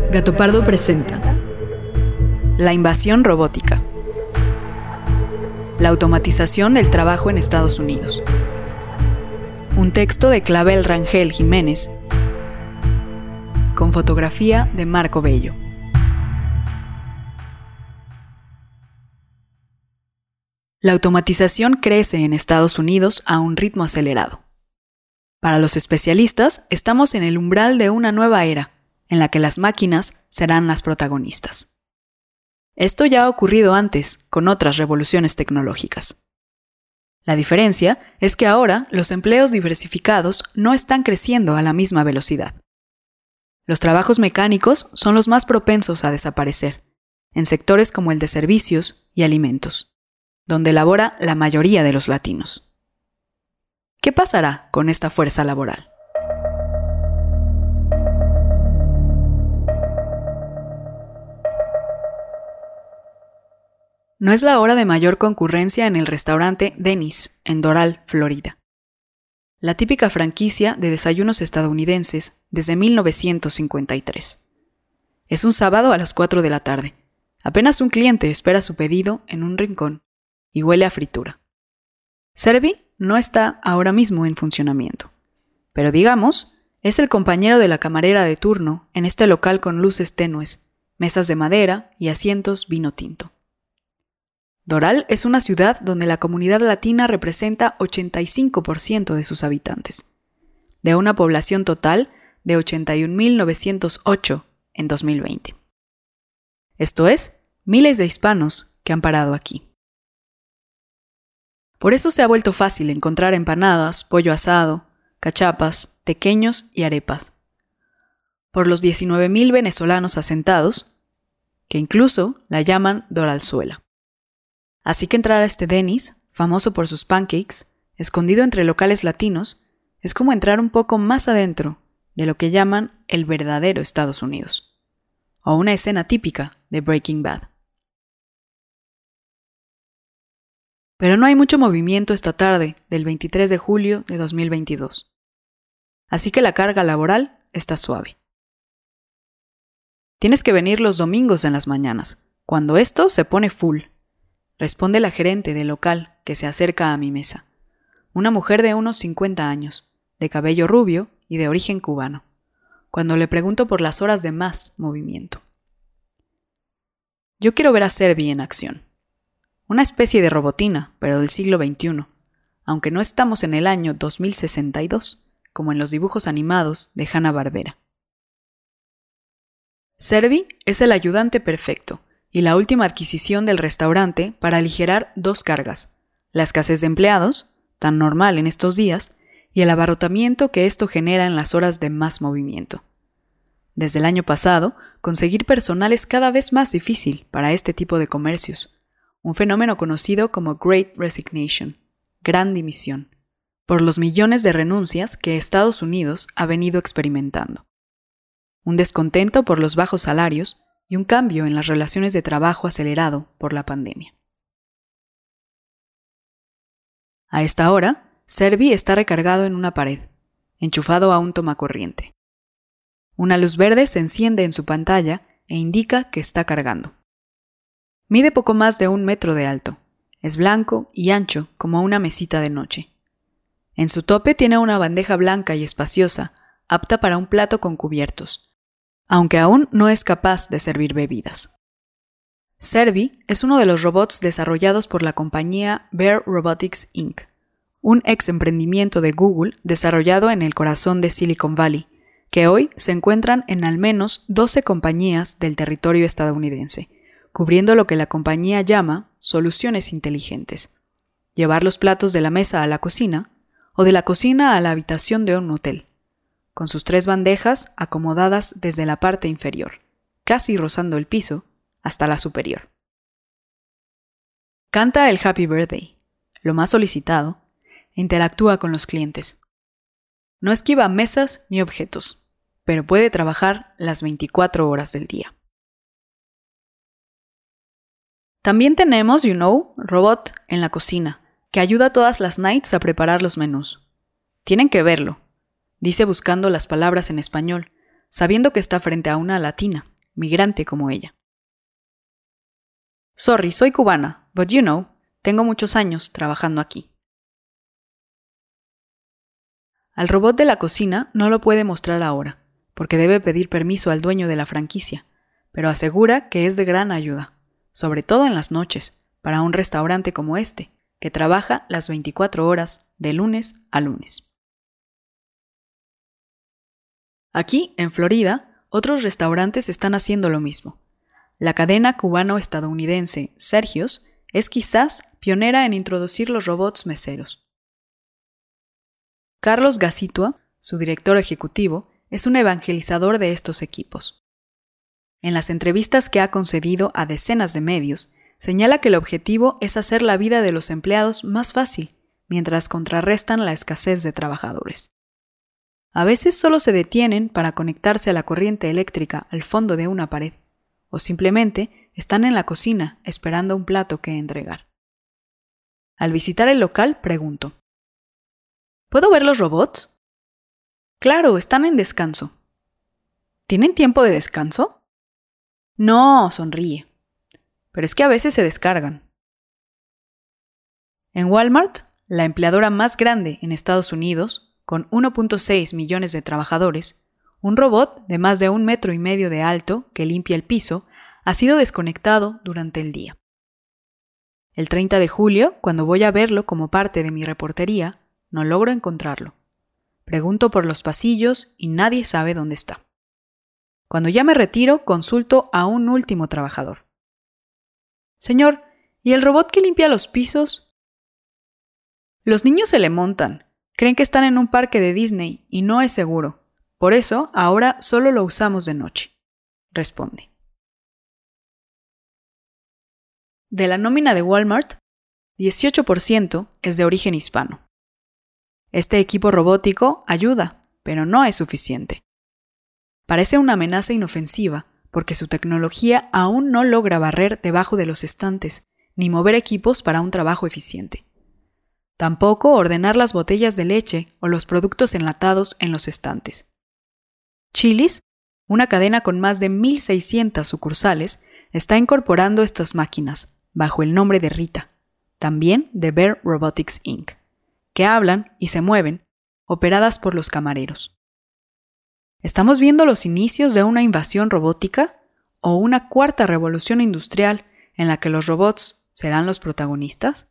Gato Pardo presenta La invasión robótica. La automatización del trabajo en Estados Unidos. Un texto de Clavel Rangel Jiménez con fotografía de Marco Bello. La automatización crece en Estados Unidos a un ritmo acelerado. Para los especialistas, estamos en el umbral de una nueva era, en la que las máquinas serán las protagonistas. Esto ya ha ocurrido antes con otras revoluciones tecnológicas. La diferencia es que ahora los empleos diversificados no están creciendo a la misma velocidad. Los trabajos mecánicos son los más propensos a desaparecer, en sectores como el de servicios y alimentos, donde labora la mayoría de los latinos. ¿Qué pasará con esta fuerza laboral? No es la hora de mayor concurrencia en el restaurante Denny's, en Doral, Florida. La típica franquicia de desayunos estadounidenses desde 1953. Es un sábado a las 4 de la tarde. Apenas un cliente espera su pedido en un rincón y huele a fritura. Servi no está ahora mismo en funcionamiento, pero digamos, es el compañero de la camarera de turno en este local con luces tenues, mesas de madera y asientos vino tinto. Doral es una ciudad donde la comunidad latina representa 85% de sus habitantes, de una población total de 81.908 en 2020. Esto es, miles de hispanos que han parado aquí. Por eso se ha vuelto fácil encontrar empanadas, pollo asado, cachapas, tequeños y arepas. Por los 19,000 venezolanos asentados, que incluso la llaman Doralzuela. Así que entrar a este Denny's, famoso por sus pancakes, escondido entre locales latinos, es como entrar un poco más adentro de lo que llaman el verdadero Estados Unidos, o una escena típica de Breaking Bad. Pero no hay mucho movimiento esta tarde del 23 de julio de 2022. Así que la carga laboral está suave. Tienes que venir los domingos en las mañanas, cuando esto se pone full. Responde la gerente del local que se acerca a mi mesa. Una mujer de unos 50 años, de cabello rubio y de origen cubano, cuando le pregunto por las horas de más movimiento. Yo quiero ver a Servi en acción. Una especie de robotina, pero del siglo XXI, aunque no estamos en el año 2062, como en los dibujos animados de Hanna-Barbera. Servi es el ayudante perfecto y la última adquisición del restaurante para aligerar dos cargas, la escasez de empleados, tan normal en estos días, y el abarrotamiento que esto genera en las horas de más movimiento. Desde el año pasado, conseguir personal es cada vez más difícil para este tipo de comercios, un fenómeno conocido como Great Resignation, gran dimisión, por los millones de renuncias que Estados Unidos ha venido experimentando. Un descontento por los bajos salarios y un cambio en las relaciones de trabajo acelerado por la pandemia. A esta hora, Servi está recargado en una pared, enchufado a un tomacorriente. Una luz verde se enciende en su pantalla e indica que está cargando. Mide poco más de 1 metro de alto, es blanco y ancho como una mesita de noche. En su tope tiene una bandeja blanca y espaciosa, apta para un plato con cubiertos, aunque aún no es capaz de servir bebidas. Servi es uno de los robots desarrollados por la compañía Bear Robotics Inc., un ex emprendimiento de Google desarrollado en el corazón de Silicon Valley, que hoy se encuentran en al menos 12 compañías del territorio estadounidense, cubriendo lo que la compañía llama soluciones inteligentes: llevar los platos de la mesa a la cocina o de la cocina a la habitación de un hotel, con sus 3 bandejas acomodadas desde la parte inferior, casi rozando el piso, hasta la superior. Canta el Happy Birthday, lo más solicitado, e interactúa con los clientes. No esquiva mesas ni objetos, pero puede trabajar las 24 horas del día. También tenemos, Robot en la cocina, que ayuda todas las nights a preparar los menús. Tienen que verlo, dice buscando las palabras en español, sabiendo que está frente a una latina, migrante como ella. Sorry, soy cubana, but you know, tengo muchos años trabajando aquí. Al robot de la cocina no lo puede mostrar ahora, porque debe pedir permiso al dueño de la franquicia, pero asegura que es de gran ayuda, sobre todo en las noches, para un restaurante como este, que trabaja las 24 horas de lunes a lunes. Aquí, en Florida, otros restaurantes están haciendo lo mismo. La cadena cubano-estadounidense Sergio's es quizás pionera en introducir los robots meseros. Carlos Gacitua, su director ejecutivo, es un evangelizador de estos equipos. En las entrevistas que ha concedido a decenas de medios, señala que el objetivo es hacer la vida de los empleados más fácil, mientras contrarrestan la escasez de trabajadores. A veces solo se detienen para conectarse a la corriente eléctrica al fondo de una pared, o simplemente están en la cocina esperando un plato que entregar. Al visitar el local, pregunto: ¿puedo ver los robots? Claro, están en descanso. ¿Tienen tiempo de descanso? No, sonríe. Pero es que a veces se descargan. En Walmart, la empleadora más grande en Estados Unidos, con 1.6 millones de trabajadores, un robot de más de 1,5 metros de alto que limpia el piso ha sido desconectado durante el día. El 30 de julio, cuando voy a verlo como parte de mi reportería, no logro encontrarlo. Pregunto por los pasillos y nadie sabe dónde está. Cuando ya me retiro, consulto a un último trabajador. Señor, ¿y el robot que limpia los pisos? Los niños se le montan. Creen que están en un parque de Disney y no es seguro. Por eso, ahora solo lo usamos de noche, responde. De la nómina de Walmart, 18% es de origen hispano. Este equipo robótico ayuda, pero no es suficiente. Parece una amenaza inofensiva porque su tecnología aún no logra barrer debajo de los estantes ni mover equipos para un trabajo eficiente. Tampoco ordenar las botellas de leche o los productos enlatados en los estantes. Chili's, una cadena con más de 1,600 sucursales, está incorporando estas máquinas bajo el nombre de Rita, también de Bear Robotics Inc., que hablan y se mueven, operadas por los camareros. ¿Estamos viendo los inicios de una invasión robótica o una cuarta revolución industrial en la que los robots serán los protagonistas?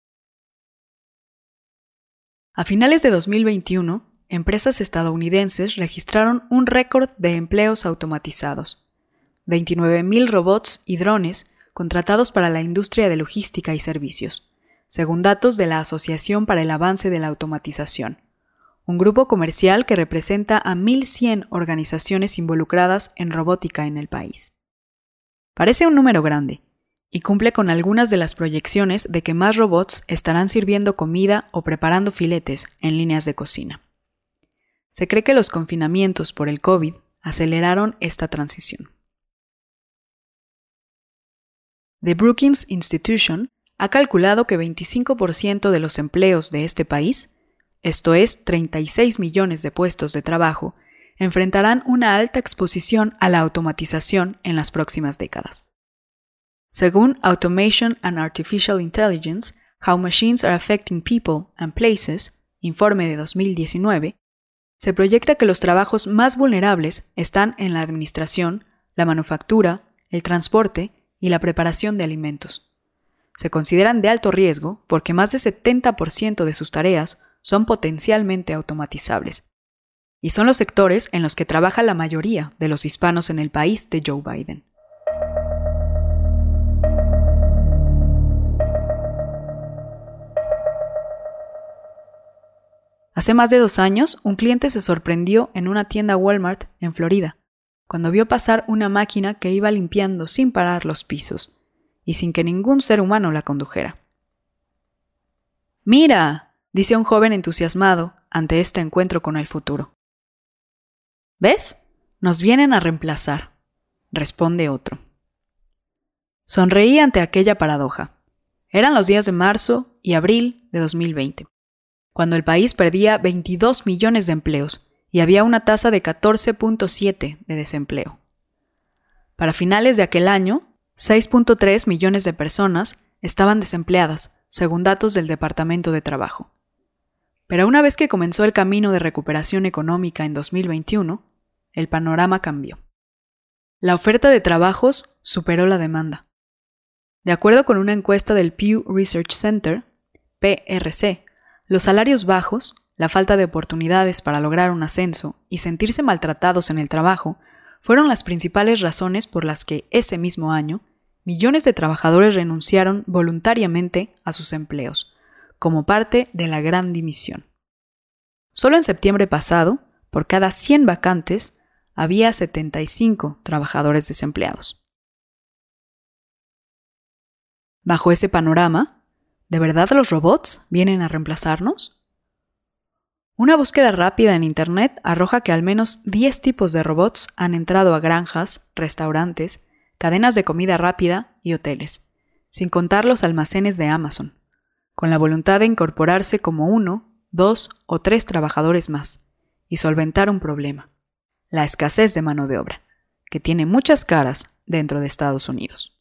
A finales de 2021, empresas estadounidenses registraron un récord de empleos automatizados. 29,000 robots y drones contratados para la industria de logística y servicios, según datos de la Asociación para el Avance de la Automatización, un grupo comercial que representa a 1,100 organizaciones involucradas en robótica en el país. Parece un número grande, y cumple con algunas de las proyecciones de que más robots estarán sirviendo comida o preparando filetes en líneas de cocina. Se cree que los confinamientos por el COVID aceleraron esta transición. The Brookings Institution ha calculado que 25% de los empleos de este país, esto es 36 millones de puestos de trabajo, enfrentarán una alta exposición a la automatización en las próximas décadas. Según Automation and Artificial Intelligence, How Machines Are Affecting People and Places, informe de 2019, se proyecta que los trabajos más vulnerables están en la administración, la manufactura, el transporte y la preparación de alimentos. Se consideran de alto riesgo porque más del 70% de sus tareas son potencialmente automatizables. Y son los sectores en los que trabaja la mayoría de los hispanos en el país de Joe Biden. Hace más de 2 años, un cliente se sorprendió en una tienda Walmart en Florida, cuando vio pasar una máquina que iba limpiando sin parar los pisos, y sin que ningún ser humano la condujera. ¡Mira!, dice un joven entusiasmado ante este encuentro con el futuro. ¿Ves? Nos vienen a reemplazar, responde otro. Sonreí ante aquella paradoja. Eran los días de marzo y abril de 2020, cuando el país perdía 22 millones de empleos y había una tasa de 14.7 de desempleo. Para finales de aquel año, 6.3 millones de personas estaban desempleadas, según datos del Departamento de Trabajo. Pero una vez que comenzó el camino de recuperación económica en 2021, el panorama cambió. La oferta de trabajos superó la demanda. De acuerdo con una encuesta del Pew Research Center, PRC, los salarios bajos, la falta de oportunidades para lograr un ascenso y sentirse maltratados en el trabajo fueron las principales razones por las que ese mismo año millones de trabajadores renunciaron voluntariamente a sus empleos, como parte de la Gran Dimisión. Solo en septiembre pasado, por cada 100 vacantes, había 75 trabajadores desempleados. Bajo ese panorama, ¿de verdad los robots vienen a reemplazarnos? Una búsqueda rápida en Internet arroja que al menos 10 tipos de robots han entrado a granjas, restaurantes, cadenas de comida rápida y hoteles, sin contar los almacenes de Amazon, con la voluntad de incorporarse como 1, 2 o 3 trabajadores más y solventar un problema: la escasez de mano de obra, que tiene muchas caras dentro de Estados Unidos.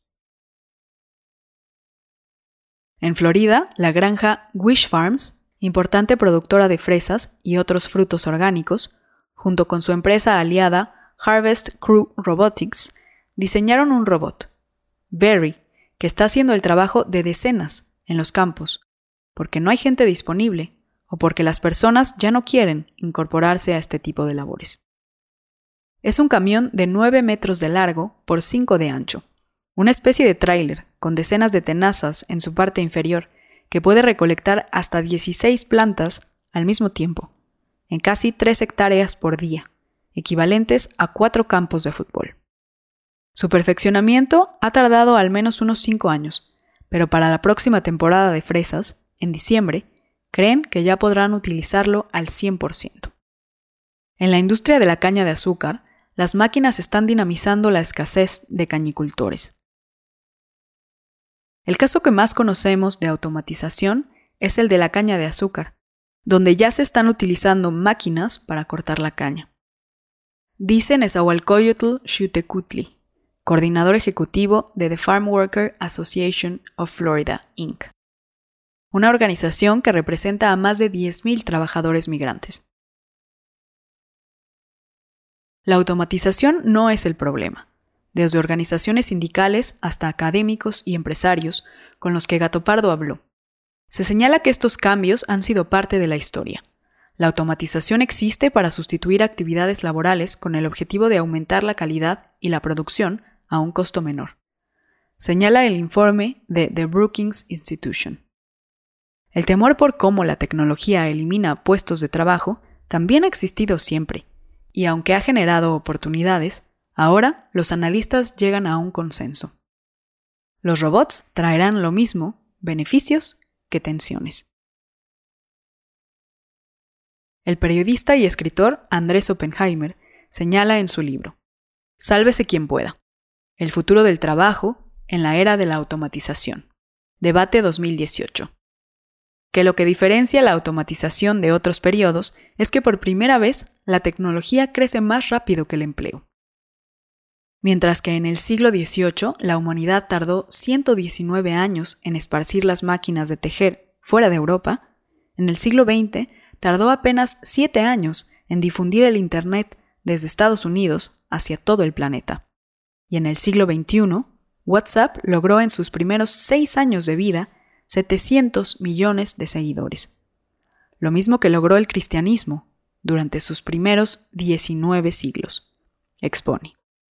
En Florida, la granja Wish Farms, importante productora de fresas y otros frutos orgánicos, junto con su empresa aliada Harvest Crew Robotics, diseñaron un robot, Berry, que está haciendo el trabajo de decenas en los campos, porque no hay gente disponible o porque las personas ya no quieren incorporarse a este tipo de labores. Es un camión de 9 metros de largo por 5 de ancho, una especie de tráiler con decenas de tenazas en su parte inferior que puede recolectar hasta 16 plantas al mismo tiempo, en casi 3 hectáreas por día, equivalentes a 4 campos de fútbol. Su perfeccionamiento ha tardado al menos unos 5 años, pero para la próxima temporada de fresas, en diciembre, creen que ya podrán utilizarlo al 100%. En la industria de la caña de azúcar, las máquinas están dinamizando la escasez de cañicultores. El caso que más conocemos de automatización es el de la caña de azúcar, donde ya se están utilizando máquinas para cortar la caña. Dice Nezahualcóyotl Xiuhtecutli, coordinador ejecutivo de The Farm Worker Association of Florida, Inc., una organización que representa a más de 10,000 trabajadores migrantes. La automatización no es el problema. Desde organizaciones sindicales hasta académicos y empresarios con los que Gato Pardo habló. Se señala que estos cambios han sido parte de la historia. La automatización existe para sustituir actividades laborales con el objetivo de aumentar la calidad y la producción a un costo menor. Señala el informe de The Brookings Institution. El temor por cómo la tecnología elimina puestos de trabajo también ha existido siempre, y aunque ha generado oportunidades, ahora los analistas llegan a un consenso. Los robots traerán lo mismo, beneficios, que tensiones. El periodista y escritor Andrés Oppenheimer señala en su libro Sálvese quien pueda. El futuro del trabajo en la era de la automatización. Debate 2018. Que lo que diferencia la automatización de otros periodos es que por primera vez la tecnología crece más rápido que el empleo. Mientras que en el siglo XVIII la humanidad tardó 119 años en esparcir las máquinas de tejer fuera de Europa, en el siglo XX tardó apenas 7 años en difundir el Internet desde Estados Unidos hacia todo el planeta. Y en el siglo XXI, WhatsApp logró en sus primeros 6 años de vida 700 millones de seguidores. Lo mismo que logró el cristianismo durante sus primeros 19 siglos, expone.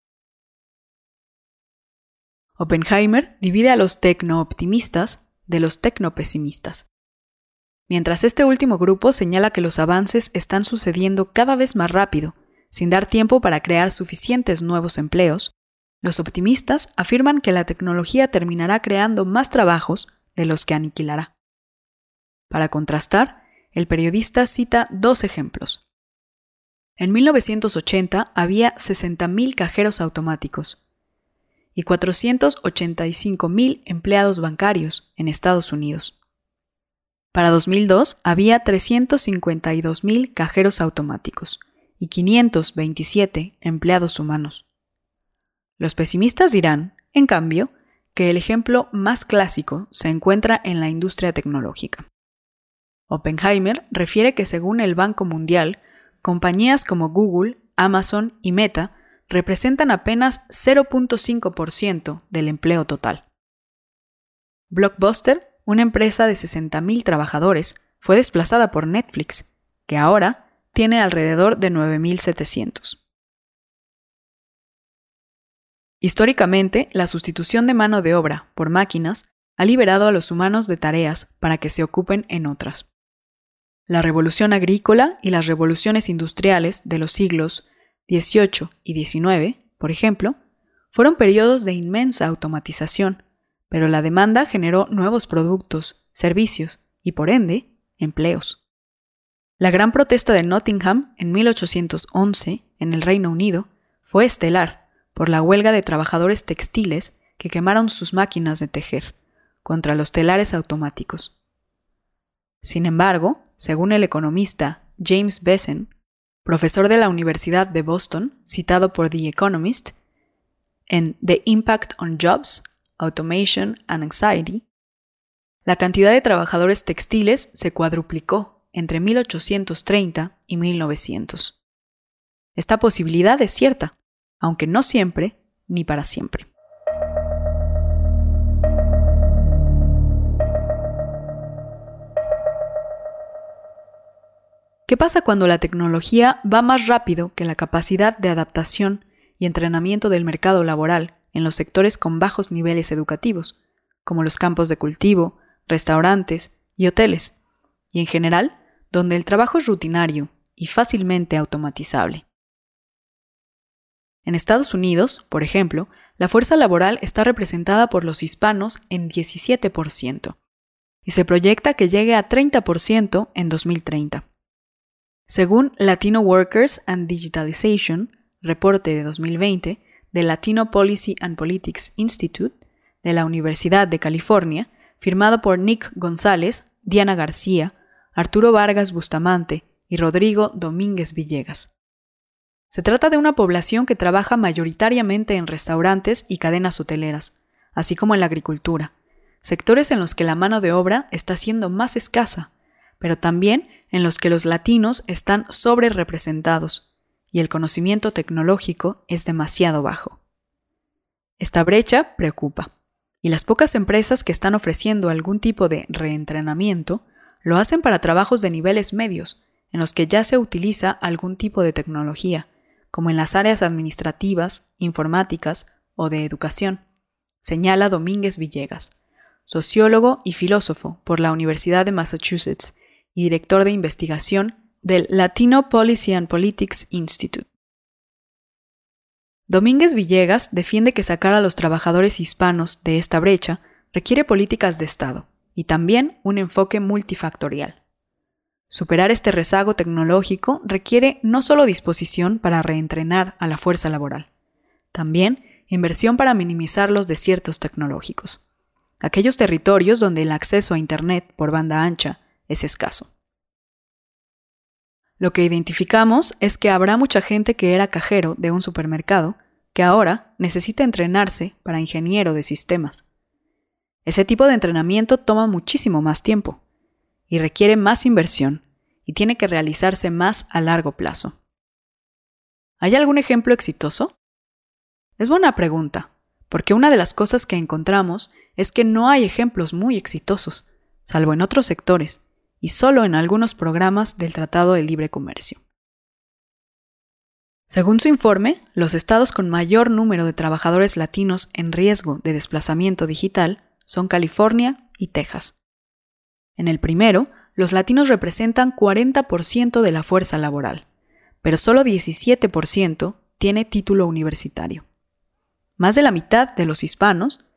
Oppenheimer divide a los tecno-optimistas de los tecno-pesimistas. Mientras este último grupo señala que los avances están sucediendo cada vez más rápido, sin dar tiempo para crear suficientes nuevos empleos, los optimistas afirman que la tecnología terminará creando más trabajos de los que aniquilará. Para contrastar, el periodista cita 2 ejemplos. En 1980 había 60,000 cajeros automáticos y 485,000 empleados bancarios en Estados Unidos. Para 2002 había 352,000 cajeros automáticos y 527 empleados humanos. Los pesimistas dirán, en cambio, que el ejemplo más clásico se encuentra en la industria tecnológica. Oppenheimer refiere que según el Banco Mundial, compañías como Google, Amazon y Meta representan apenas 0.5% del empleo total. Blockbuster, una empresa de 60,000 trabajadores, fue desplazada por Netflix, que ahora tiene alrededor de 9,700. Históricamente, la sustitución de mano de obra por máquinas ha liberado a los humanos de tareas para que se ocupen en otras. La revolución agrícola y las revoluciones industriales de los siglos XVIII y XIX, por ejemplo, fueron periodos de inmensa automatización, pero la demanda generó nuevos productos, servicios y, por ende, empleos. La gran protesta de Nottingham en 1811, en el Reino Unido, fue estelar por la huelga de trabajadores textiles que quemaron sus máquinas de tejer contra los telares automáticos. Sin embargo, según el economista James Bessen, profesor de la Universidad de Boston, citado por The Economist, en The Impact on Jobs, Automation and Anxiety, la cantidad de trabajadores textiles se cuadruplicó entre 1830 y 1900. Esta posibilidad es cierta, aunque no siempre ni para siempre. ¿Qué pasa cuando la tecnología va más rápido que la capacidad de adaptación y entrenamiento del mercado laboral en los sectores con bajos niveles educativos, como los campos de cultivo, restaurantes y hoteles, y en general, donde el trabajo es rutinario y fácilmente automatizable? En Estados Unidos, por ejemplo, la fuerza laboral está representada por los hispanos en 17%, y se proyecta que llegue a 30% en 2030. Según Latino Workers and Digitalization, reporte de 2020 del Latino Policy and Politics Institute de la Universidad de California, firmado por Nick González, Diana García, Arturo Vargas Bustamante y Rodrigo Domínguez Villegas. Se trata de una población que trabaja mayoritariamente en restaurantes y cadenas hoteleras, así como en la agricultura, sectores en los que la mano de obra está siendo más escasa, pero también en los que los latinos están sobrerepresentados y el conocimiento tecnológico es demasiado bajo. Esta brecha preocupa, y las pocas empresas que están ofreciendo algún tipo de reentrenamiento lo hacen para trabajos de niveles medios, en los que ya se utiliza algún tipo de tecnología, como en las áreas administrativas, informáticas o de educación, señala Domínguez Villegas, sociólogo y filósofo por la Universidad de Massachusetts y director de investigación del Latino Policy and Politics Institute. Domínguez Villegas defiende que sacar a los trabajadores hispanos de esta brecha requiere políticas de Estado y también un enfoque multifactorial. Superar este rezago tecnológico requiere no solo disposición para reentrenar a la fuerza laboral, también inversión para minimizar los desiertos tecnológicos, aquellos territorios donde el acceso a Internet por banda ancha es escaso. Lo que identificamos es que habrá mucha gente que era cajero de un supermercado que ahora necesita entrenarse para ingeniero de sistemas. Ese tipo de entrenamiento toma muchísimo más tiempo y requiere más inversión y tiene que realizarse más a largo plazo. ¿Hay algún ejemplo exitoso? Es buena pregunta, porque una de las cosas que encontramos es que no hay ejemplos muy exitosos, salvo en otros sectores, y solo en algunos programas del Tratado de Libre Comercio. Según su informe, los estados con mayor número de trabajadores latinos en riesgo de desplazamiento digital son California y Texas. En el primero, los latinos representan 40% de la fuerza laboral, pero solo 17% tiene título universitario. Más de la mitad de los hispanos,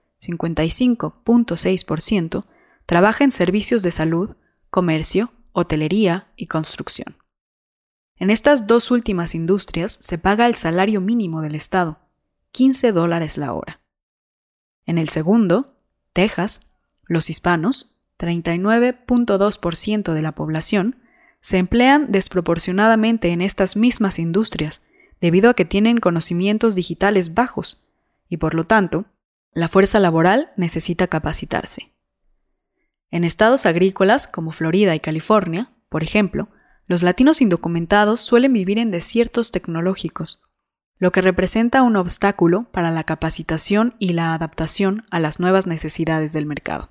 55.6%, trabaja en servicios de salud, comercio, hotelería y construcción. En estas dos últimas industrias se paga el salario mínimo del estado, $15 la hora. En el segundo, Texas, los hispanos, 39.2% de la población, se emplean desproporcionadamente en estas mismas industrias debido a que tienen conocimientos digitales bajos, y por lo tanto, la fuerza laboral necesita capacitarse. En estados agrícolas como Florida y California, por ejemplo, los latinos indocumentados suelen vivir en desiertos tecnológicos, lo que representa un obstáculo para la capacitación y la adaptación a las nuevas necesidades del mercado.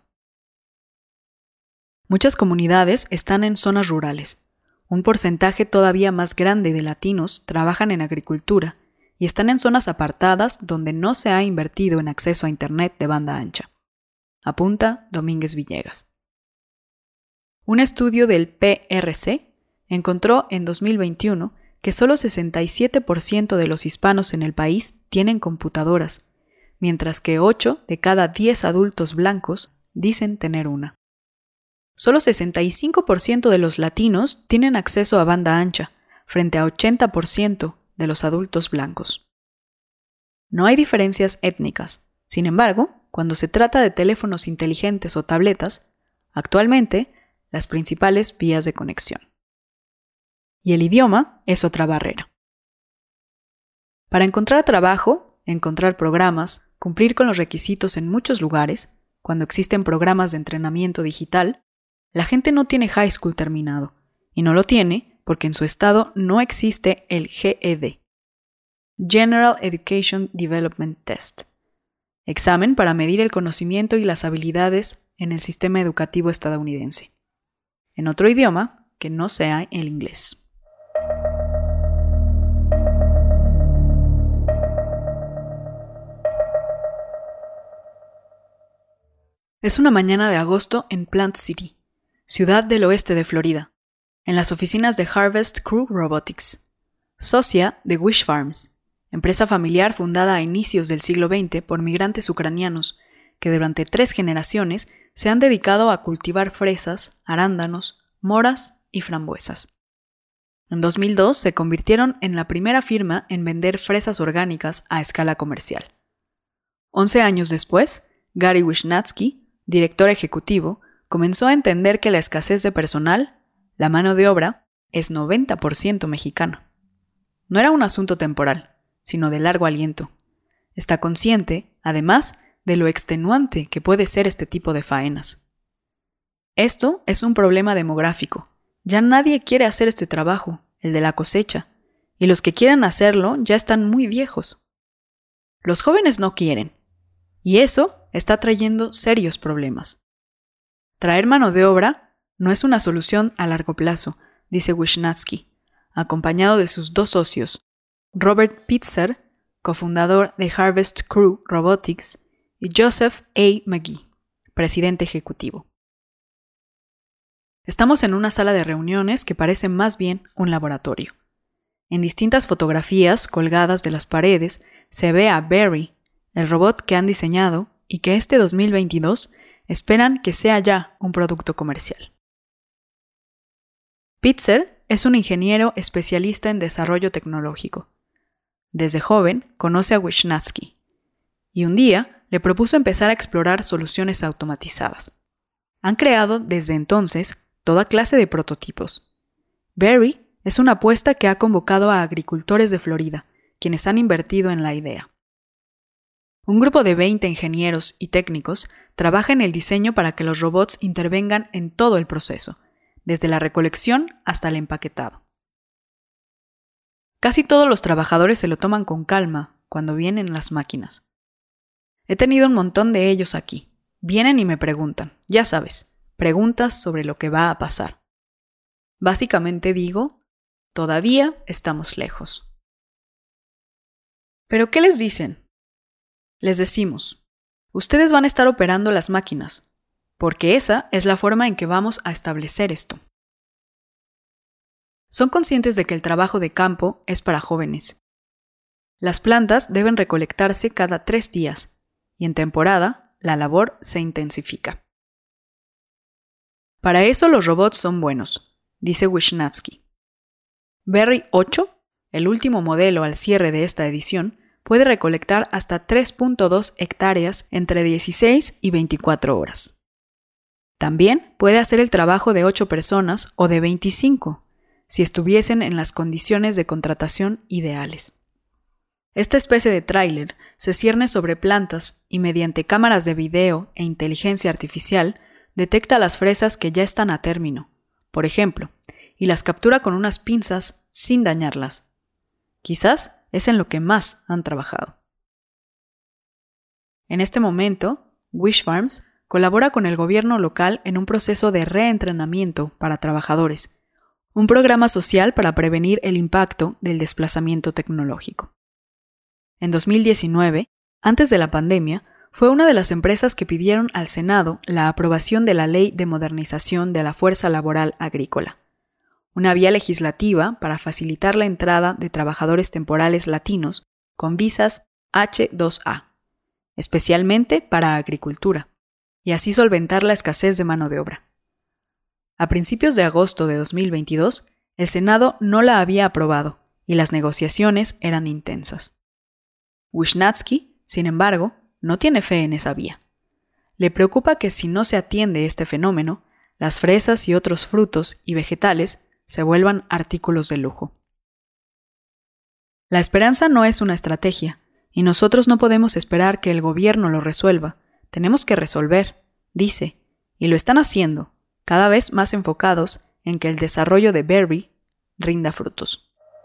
Muchas comunidades están en zonas rurales. Un porcentaje todavía más grande de latinos trabajan en agricultura y están en zonas apartadas donde no se ha invertido en acceso a Internet de banda ancha. Apunta Domínguez Villegas. Un estudio del PRC encontró en 2021 que solo 67% de los hispanos en el país tienen computadoras, mientras que 8 de cada 10 adultos blancos dicen tener una. Solo 65% de los latinos tienen acceso a banda ancha, frente a 80% de los adultos blancos. No hay diferencias étnicas. Sin embargo, cuando se trata de teléfonos inteligentes o tabletas, actualmente las principales vías de conexión. Y el idioma es otra barrera. Para encontrar trabajo, encontrar programas, cumplir con los requisitos en muchos lugares, cuando existen programas de entrenamiento digital, la gente no tiene high school terminado, y no lo tiene porque en su estado no existe el GED, General Education Development Test, examen para medir el conocimiento y las habilidades en el sistema educativo estadounidense, en otro idioma que no sea el inglés. Es una mañana de agosto en Plant City, ciudad del oeste de Florida, en las oficinas de Harvest Crew Robotics, socia de Wish Farms, empresa familiar fundada a inicios del siglo XX por migrantes ucranianos que durante 3 generaciones se han dedicado a cultivar fresas, arándanos, moras y frambuesas. En 2002 se convirtieron en la primera firma en vender fresas orgánicas a escala comercial. 11 años después, Gary Wishnadski, director ejecutivo, comenzó a entender que la escasez de personal, la mano de obra, es 90% mexicana. No era un asunto temporal, sino de largo aliento. Está consciente, además, de lo extenuante que puede ser este tipo de faenas. Esto es un problema demográfico. Ya nadie quiere hacer este trabajo, el de la cosecha, y los que quieren hacerlo ya están muy viejos. Los jóvenes no quieren, y eso está trayendo serios problemas. Traer mano de obra no es una solución a largo plazo, dice Wishnadski, acompañado de sus 2 socios, Robert Pitzer, cofundador de Harvest Crew Robotics, y Joseph A. McGee, presidente ejecutivo. Estamos en una sala de reuniones que parece más bien un laboratorio. En distintas fotografías colgadas de las paredes se ve a Barry, el robot que han diseñado y que este 2022 esperan que sea ya un producto comercial. Pitzer es un ingeniero especialista en desarrollo tecnológico. Desde joven conoce a Wishnadski y un día le propuso empezar a explorar soluciones automatizadas. Han creado desde entonces toda clase de prototipos. Barry es una apuesta que ha convocado a agricultores de Florida, quienes han invertido en la idea. Un grupo de 20 ingenieros y técnicos trabaja en el diseño para que los robots intervengan en todo el proceso, desde la recolección hasta el empaquetado. Casi todos los trabajadores se lo toman con calma cuando vienen las máquinas. He tenido un montón de ellos aquí. Vienen y me preguntan, ya sabes, preguntas sobre lo que va a pasar. Básicamente digo, todavía estamos lejos. ¿Pero qué les dicen? Les decimos, ustedes van a estar operando las máquinas, porque esa es la forma en que vamos a establecer esto. Son conscientes de que el trabajo de campo es para jóvenes. Las plantas deben recolectarse cada 3 días, y en temporada la labor se intensifica. Para eso los robots son buenos, dice Wishnadski. Barry 8, el último modelo al cierre de esta edición, puede recolectar hasta 3.2 hectáreas entre 16 y 24 horas. También puede hacer el trabajo de 8 personas o de 25, si estuviesen en las condiciones de contratación ideales. Esta especie de tráiler se cierne sobre plantas y mediante cámaras de video e inteligencia artificial detecta las fresas que ya están a término, por ejemplo, y las captura con unas pinzas sin dañarlas. Quizás es en lo que más han trabajado. En este momento, Wish Farms colabora con el gobierno local en un proceso de reentrenamiento para trabajadores, un programa social para prevenir el impacto del desplazamiento tecnológico. En 2019, antes de la pandemia, fue una de las empresas que pidieron al Senado la aprobación de la Ley de Modernización de la Fuerza Laboral Agrícola, una vía legislativa para facilitar la entrada de trabajadores temporales latinos con visas H-2A, especialmente para agricultura, y así solventar la escasez de mano de obra. A principios de agosto de 2022, el Senado no la había aprobado y las negociaciones eran intensas. Wishnadski, sin embargo, no tiene fe en esa vía. Le preocupa que si no se atiende este fenómeno, las fresas y otros frutos y vegetales se vuelvan artículos de lujo. La esperanza no es una estrategia, y nosotros no podemos esperar que el gobierno lo resuelva. Tenemos que resolver, dice, y lo están haciendo, cada vez más enfocados en que el desarrollo de Berry rinda frutos.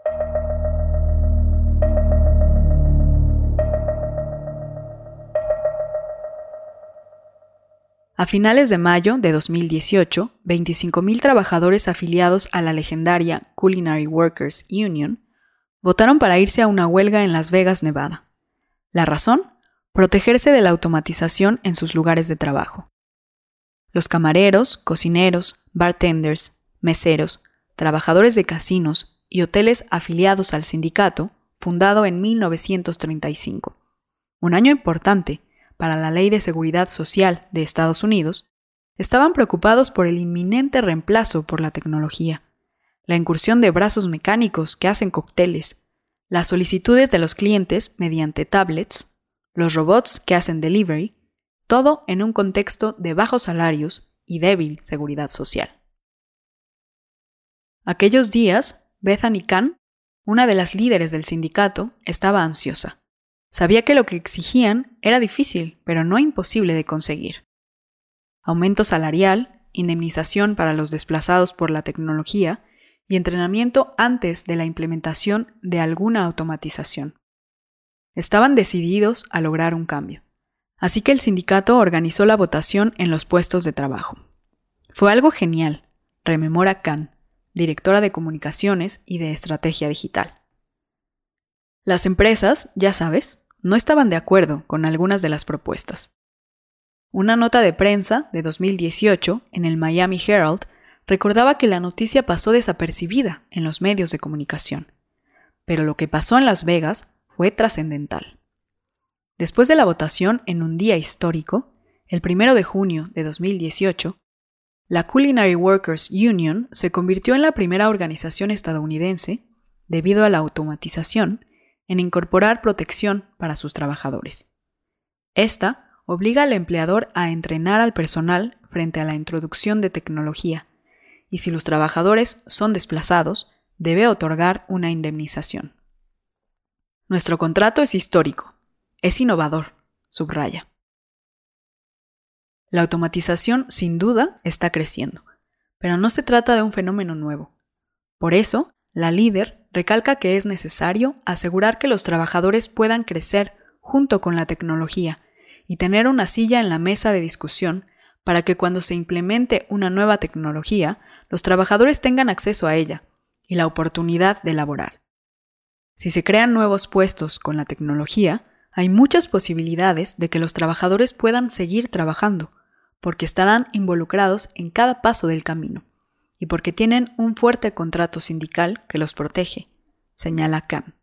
A finales de mayo de 2018, 25,000 trabajadores afiliados a la legendaria Culinary Workers Union votaron para irse a una huelga en Las Vegas, Nevada. ¿La razón? Protegerse de la automatización en sus lugares de trabajo. Los camareros, cocineros, bartenders, meseros, trabajadores de casinos y hoteles afiliados al sindicato, fundado en 1935, un año importante para la Ley de Seguridad Social de Estados Unidos, estaban preocupados por el inminente reemplazo por la tecnología, la incursión de brazos mecánicos que hacen cócteles, las solicitudes de los clientes mediante tablets, los robots que hacen delivery, todo en un contexto de bajos salarios y débil seguridad social. Aquellos días, Bethany Kahn, una de las líderes del sindicato, estaba ansiosa. Sabía que lo que exigían era difícil, pero no imposible de conseguir. Aumento salarial, indemnización para los desplazados por la tecnología y entrenamiento antes de la implementación de alguna automatización. Estaban decididos a lograr un cambio. Así que el sindicato organizó la votación en los puestos de trabajo. Fue algo genial, rememora Kahn, directora de comunicaciones y de estrategia digital. Las empresas, ya sabes, no estaban de acuerdo con algunas de las propuestas. Una nota de prensa de 2018 en el Miami Herald recordaba que la noticia pasó desapercibida en los medios de comunicación, pero lo que pasó en Las Vegas fue trascendental. Después de la votación en un día histórico, el 1 de junio de 2018, la Culinary Workers Union se convirtió en la primera organización estadounidense, debido a la automatización, en incorporar protección para sus trabajadores. Esta obliga al empleador a entrenar al personal frente a la introducción de tecnología, y si los trabajadores son desplazados, debe otorgar una indemnización. Nuestro contrato es histórico, es innovador, subraya. La automatización, sin duda, está creciendo, pero no se trata de un fenómeno nuevo. Por eso, la líder recalca que es necesario asegurar que los trabajadores puedan crecer junto con la tecnología y tener una silla en la mesa de discusión para que cuando se implemente una nueva tecnología, los trabajadores tengan acceso a ella y la oportunidad de laborar. Si se crean nuevos puestos con la tecnología, hay muchas posibilidades de que los trabajadores puedan seguir trabajando, porque estarán involucrados en cada paso del camino y porque tienen un fuerte contrato sindical que los protege, señala Kahn.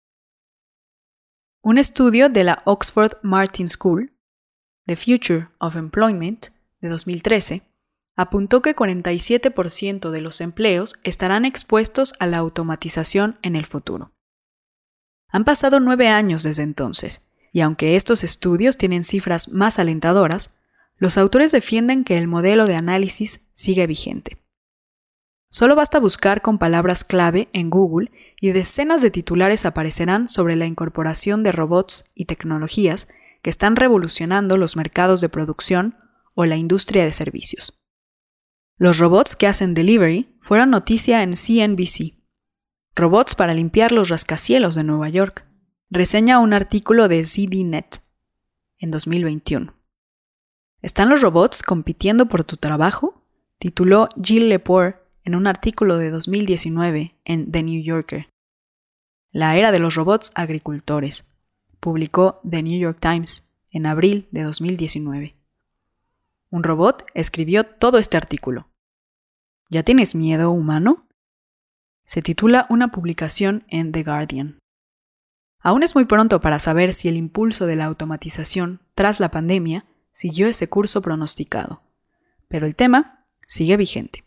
Un estudio de la Oxford Martin School, The Future of Employment, de 2013, apuntó que 47% de los empleos estarán expuestos a la automatización en el futuro. Han pasado 9 años desde entonces, y aunque estos estudios tienen cifras más alentadoras, los autores defienden que el modelo de análisis sigue vigente. Solo basta buscar con palabras clave en Google y decenas de titulares aparecerán sobre la incorporación de robots y tecnologías que están revolucionando los mercados de producción o la industria de servicios. Los robots que hacen delivery fueron noticia en CNBC. Robots para limpiar los rascacielos de Nueva York. Reseña un artículo de ZDNet en 2021. ¿Están los robots compitiendo por tu trabajo?, tituló Jill Lepore en un artículo de 2019 en The New Yorker. La era de los robots agricultores, publicó The New York Times en abril de 2019. Un robot escribió todo este artículo. ¿Ya tienes miedo, humano? Se titula una publicación en The Guardian. Aún es muy pronto para saber si el impulso de la automatización tras la pandemia siguió ese curso pronosticado, pero el tema sigue vigente.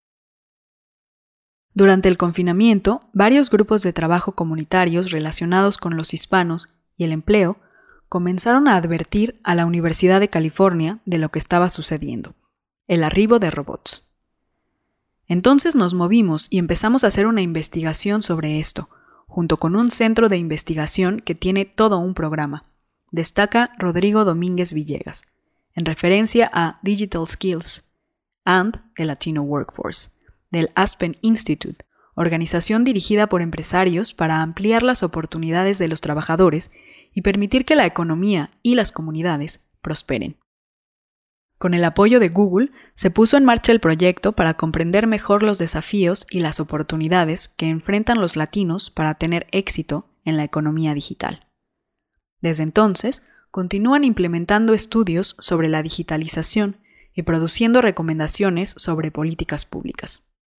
Durante el confinamiento, varios grupos de trabajo comunitarios relacionados con los hispanos y el empleo comenzaron a advertir a la Universidad de California de lo que estaba sucediendo, el arribo de robots. Entonces nos movimos y empezamos a hacer una investigación sobre esto, junto con un centro de investigación que tiene todo un programa, destaca Rodrigo Domínguez Villegas, en referencia a Digital Skills and the Latino Workforce, del Aspen Institute, organización dirigida por empresarios para ampliar las oportunidades de los trabajadores y permitir que la economía y las comunidades prosperen. Con el apoyo de Google, se puso en marcha el proyecto para comprender mejor los desafíos y las oportunidades que enfrentan los latinos para tener éxito en la economía digital. Desde entonces, continúan implementando estudios sobre la digitalización y produciendo recomendaciones sobre políticas públicas.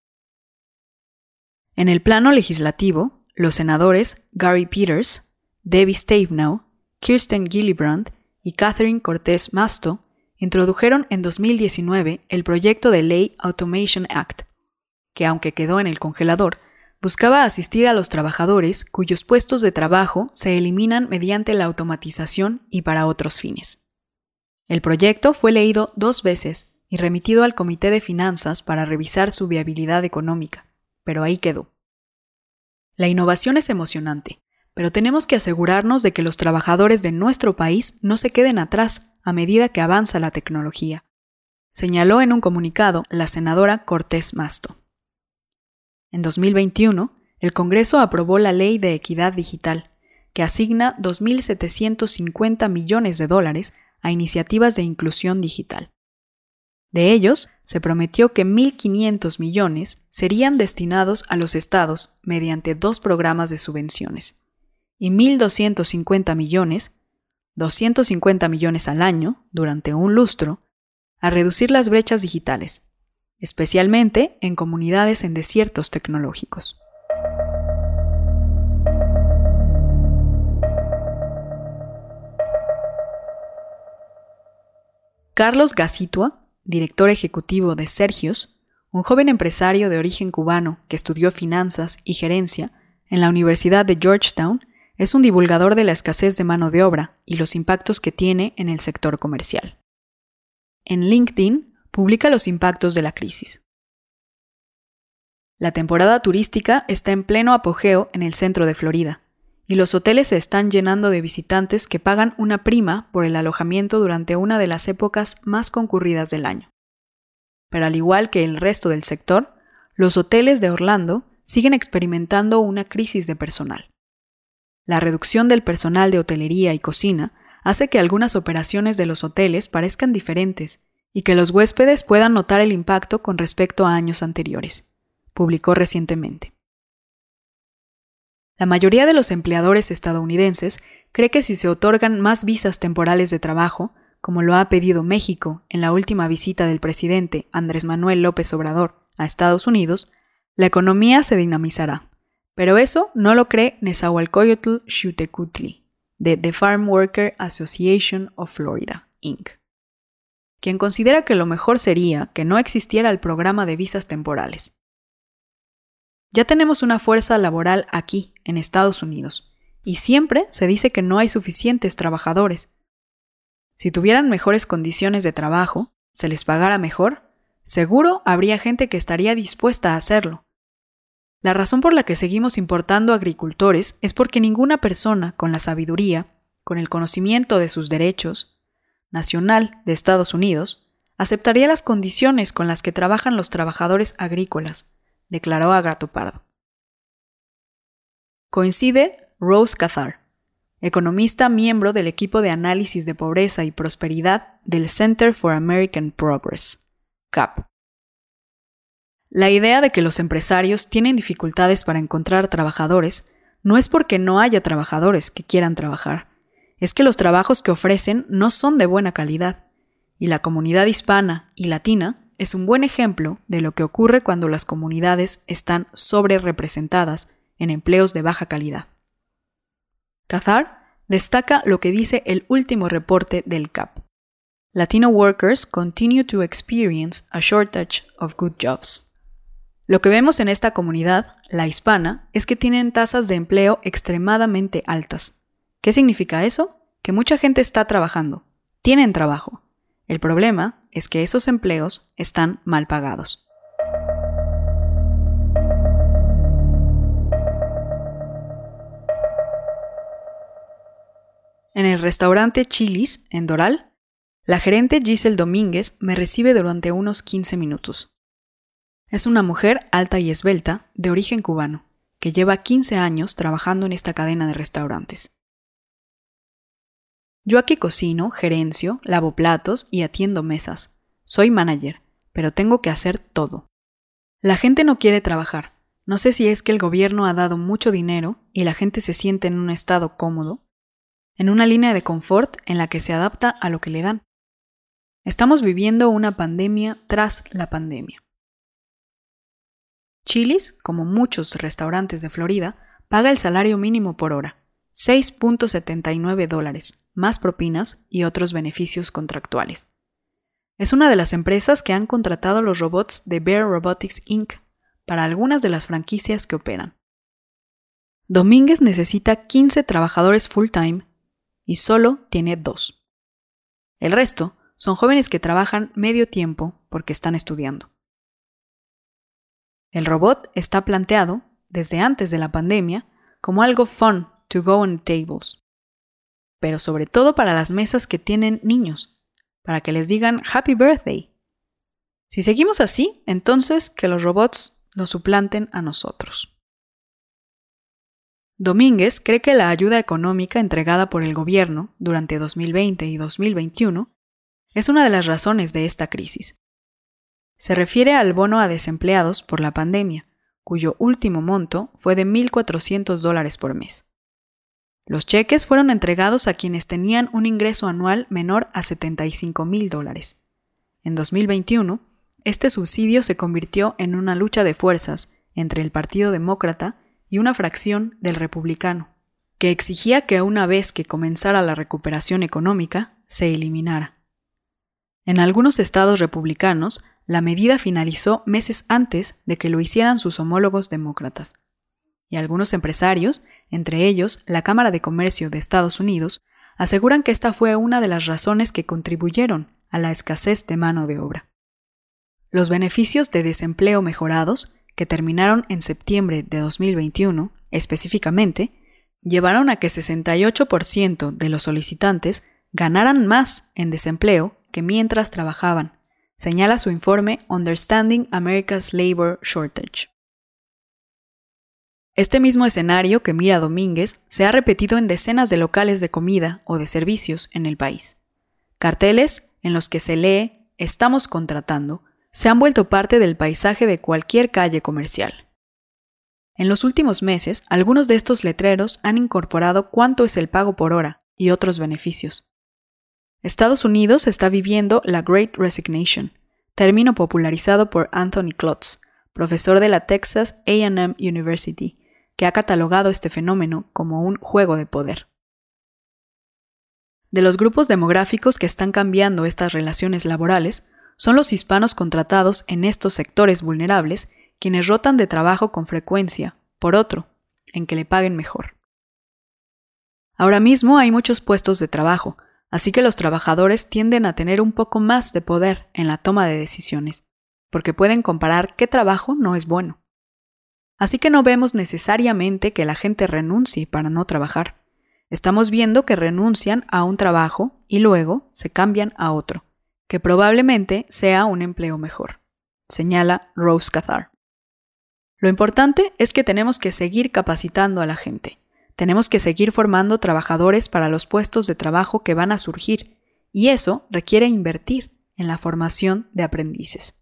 En el plano legislativo, los senadores Gary Peters, Debbie Stabenow, Kirsten Gillibrand y Catherine Cortez Masto introdujeron en 2019 el proyecto de ley Automation Act, que aunque quedó en el congelador, buscaba asistir a los trabajadores cuyos puestos de trabajo se eliminan mediante la automatización y para otros fines. El proyecto fue leído 2 veces y remitido al Comité de Finanzas para revisar su viabilidad económica, pero ahí quedó. La innovación es emocionante, pero tenemos que asegurarnos de que los trabajadores de nuestro país no se queden atrás a medida que avanza la tecnología, señaló en un comunicado la senadora Cortez Masto. En 2021, el Congreso aprobó la Ley de Equidad Digital, que asigna $2.750 millones a iniciativas de inclusión digital. De ellos, se prometió que 1.500 millones serían destinados a los estados mediante 2 programas de subvenciones, y 1.250 millones, 250 millones al año, durante un lustro, a reducir las brechas digitales, especialmente en comunidades en desiertos tecnológicos. Carlos Gacitua, director ejecutivo de Sergios, un joven empresario de origen cubano que estudió finanzas y gerencia en la Universidad de Georgetown, es un divulgador de la escasez de mano de obra y los impactos que tiene en el sector comercial. En LinkedIn publica los impactos de la crisis. La temporada turística está en pleno apogeo en el centro de Florida, y los hoteles se están llenando de visitantes que pagan una prima por el alojamiento durante una de las épocas más concurridas del año. Pero al igual que el resto del sector, los hoteles de Orlando siguen experimentando una crisis de personal. La reducción del personal de hotelería y cocina hace que algunas operaciones de los hoteles parezcan diferentes y que los huéspedes puedan notar el impacto con respecto a años anteriores, publicó recientemente. La mayoría de los empleadores estadounidenses cree que si se otorgan más visas temporales de trabajo, como lo ha pedido México en la última visita del presidente Andrés Manuel López Obrador a Estados Unidos, la economía se dinamizará. Pero eso no lo cree Nezahualcóyotl Xiuhtecuhtli, de The Farm Worker Association of Florida, Inc., quien considera que lo mejor sería que no existiera el programa de visas temporales. Ya tenemos una fuerza laboral aquí, en Estados Unidos, y siempre se dice que no hay suficientes trabajadores. Si tuvieran mejores condiciones de trabajo, se les pagara mejor, seguro habría gente que estaría dispuesta a hacerlo. La razón por la que seguimos importando agricultores es porque ninguna persona con la sabiduría, con el conocimiento de sus derechos, nacional de Estados Unidos, aceptaría las condiciones con las que trabajan los trabajadores agrícolas, declaró Agato Pardo. Coincide Rose Cathar, economista miembro del equipo de análisis de pobreza y prosperidad del Center for American Progress, CAP. La idea de que los empresarios tienen dificultades para encontrar trabajadores no es porque no haya trabajadores que quieran trabajar, es que los trabajos que ofrecen no son de buena calidad, y la comunidad hispana y latina es un buen ejemplo de lo que ocurre cuando las comunidades están sobrerepresentadas en empleos de baja calidad. Cathar destaca lo que dice el último reporte del CAP. Latino workers continue to experience a shortage of good jobs. Lo que vemos en esta comunidad, la hispana, es que tienen tasas de empleo extremadamente altas. ¿Qué significa eso? Que mucha gente está trabajando, tienen trabajo. El problema es que esos empleos están mal pagados. En el restaurante Chili's, en Doral, la gerente Giselle Domínguez me recibe durante unos 15 minutos. Es una mujer alta y esbelta, de origen cubano, que lleva 15 años trabajando en esta cadena de restaurantes. Yo aquí cocino, gerencio, lavo platos y atiendo mesas. Soy manager, pero tengo que hacer todo. La gente no quiere trabajar. No sé si es que el gobierno ha dado mucho dinero y la gente se siente en un estado cómodo, en una línea de confort en la que se adapta a lo que le dan. Estamos viviendo una pandemia tras la pandemia. Chili's, como muchos restaurantes de Florida, paga el salario mínimo por hora, $6.79, más propinas y otros beneficios contractuales. Es una de las empresas que han contratado los robots de Bear Robotics Inc. para algunas de las franquicias que operan. Domínguez necesita 15 trabajadores full-time y solo tiene 2. El resto son jóvenes que trabajan medio tiempo porque están estudiando. El robot está planteado, desde antes de la pandemia, como algo fun to go on tables, pero sobre todo para las mesas que tienen niños, para que les digan Happy Birthday. Si seguimos así, entonces que los robots nos suplanten a nosotros. Domínguez cree que la ayuda económica entregada por el gobierno durante 2020 y 2021 es una de las razones de esta crisis. Se refiere al bono a desempleados por la pandemia, cuyo último monto fue de $1,400 por mes. Los cheques fueron entregados a quienes tenían un ingreso anual menor a $75,000. En 2021, este subsidio se convirtió en una lucha de fuerzas entre el Partido Demócrata y una fracción del Republicano, que exigía que una vez que comenzara la recuperación económica, se eliminara. En algunos estados republicanos, la medida finalizó meses antes de que lo hicieran sus homólogos demócratas. Y algunos empresarios, entre ellos la Cámara de Comercio de Estados Unidos, aseguran que esta fue una de las razones que contribuyeron a la escasez de mano de obra. Los beneficios de desempleo mejorados, que terminaron en septiembre de 2021, específicamente, llevaron a que 68% de los solicitantes ganaran más en desempleo que mientras trabajaban, señala su informe Understanding America's Labor Shortage. Este mismo escenario que mira Domínguez se ha repetido en decenas de locales de comida o de servicios en el país. Carteles en los que se lee «Estamos contratando» se han vuelto parte del paisaje de cualquier calle comercial. En los últimos meses, algunos de estos letreros han incorporado cuánto es el pago por hora y otros beneficios. Estados Unidos está viviendo la Great Resignation, término popularizado por Anthony Klotz, profesor de la Texas A&M University, que ha catalogado este fenómeno como un juego de poder. De los grupos demográficos que están cambiando estas relaciones laborales, son los hispanos contratados en estos sectores vulnerables quienes rotan de trabajo con frecuencia, por otro, en que le paguen mejor. Ahora mismo hay muchos puestos de trabajo, así que los trabajadores tienden a tener un poco más de poder en la toma de decisiones. porque pueden comparar qué trabajo no es bueno. Así que no vemos necesariamente que la gente renuncie para no trabajar. Estamos viendo que renuncian a un trabajo y luego se cambian a otro, que probablemente sea un empleo mejor, señala Rose Cathar. Lo importante es que tenemos que seguir capacitando a la gente. Tenemos que seguir formando trabajadores para los puestos de trabajo que van a surgir, y eso requiere invertir en la formación de aprendices.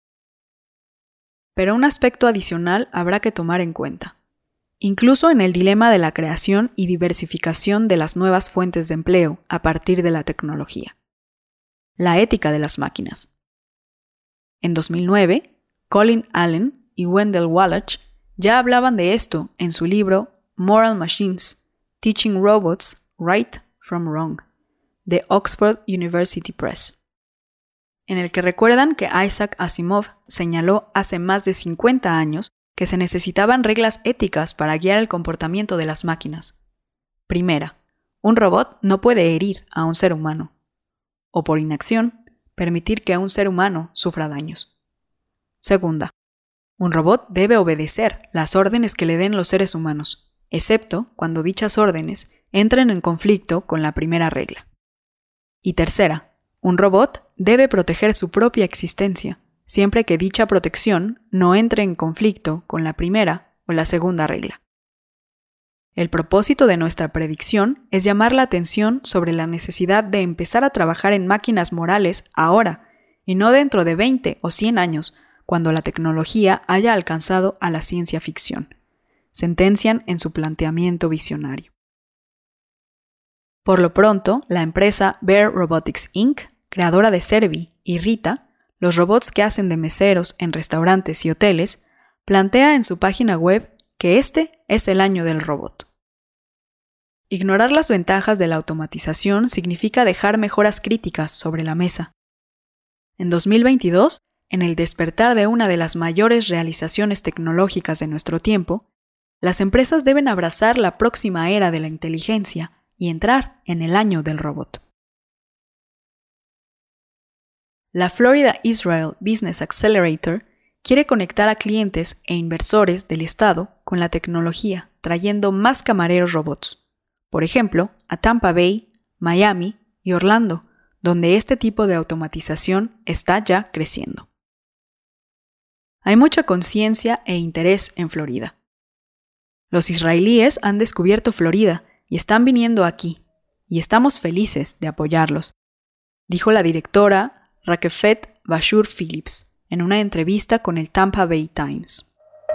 Pero un aspecto adicional habrá que tomar en cuenta, incluso en el dilema de la creación y diversificación de las nuevas fuentes de empleo a partir de la tecnología: la ética de las máquinas. En 2009, Colin Allen y Wendell Wallach ya hablaban de esto en su libro Moral Machines: Teaching Robots Right from Wrong, de Oxford University Press, en el que recuerdan que Isaac Asimov señaló hace más de 50 años que se necesitaban reglas éticas para guiar el comportamiento de las máquinas. Primera, un robot no puede herir a un ser humano, o por inacción, permitir que un ser humano sufra daños. Segunda, un robot debe obedecer las órdenes que le den los seres humanos, excepto cuando dichas órdenes entren en conflicto con la primera regla. Y tercera, un robot debe proteger su propia existencia, siempre que dicha protección no entre en conflicto con la primera o la segunda regla. El propósito de nuestra predicción es llamar la atención sobre la necesidad de empezar a trabajar en máquinas morales ahora, y no dentro de 20 o 100 años, cuando la tecnología haya alcanzado a la ciencia ficción, sentencian en su planteamiento visionario. Por lo pronto, la empresa Bear Robotics Inc., creadora de Servi y Rita, los robots que hacen de meseros en restaurantes y hoteles, plantea en su página web que este es el año del robot. Ignorar las ventajas de la automatización significa dejar mejoras críticas sobre la mesa. En 2022, en el despertar de una de las mayores realizaciones tecnológicas de nuestro tiempo, las empresas deben abrazar la próxima era de la inteligencia y entrar en el año del robot. La Florida Israel Business Accelerator quiere conectar a clientes e inversores del estado con la tecnología, trayendo más camareros robots, por ejemplo, a Tampa Bay, Miami y Orlando, donde este tipo de automatización está ya creciendo. Hay mucha conciencia e interés en Florida. Los israelíes han descubierto Florida y están viniendo aquí, y estamos felices de apoyarlos, dijo la directora Rakefet Bashur Phillips en una entrevista con el Tampa Bay Times.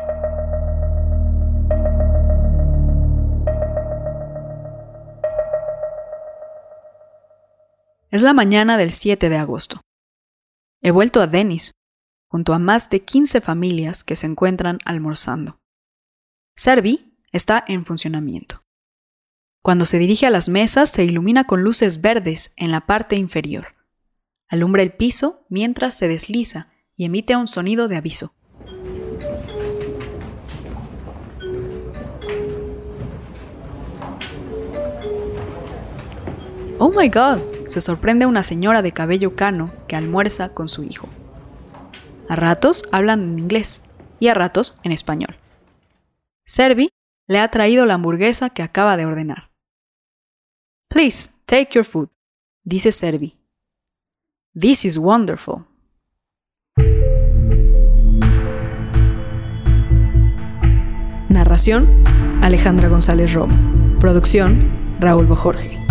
Es la mañana del 7 de agosto. He vuelto a Denny's, junto a más de 15 familias que se encuentran almorzando. Servi está en funcionamiento. Cuando se dirige a las mesas, se ilumina con luces verdes en la parte inferior. Alumbra el piso mientras se desliza y emite un sonido de aviso. ¡Oh my God!, se sorprende una señora de cabello cano que almuerza con su hijo. A ratos hablan en inglés y a ratos en español. Servi le ha traído la hamburguesa que acaba de ordenar. Please, take your food, dice Servi. This is wonderful. Narración: Alejandra González Romo. Producción: Raúl Bojorge.